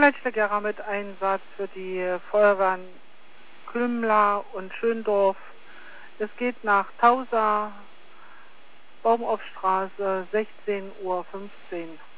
Schnellsteckerer mit Einsatz für die Feuerwehren Külmla und Schöndorf. Es geht nach Tausa, Baumaufstraße, 16:15 Uhr.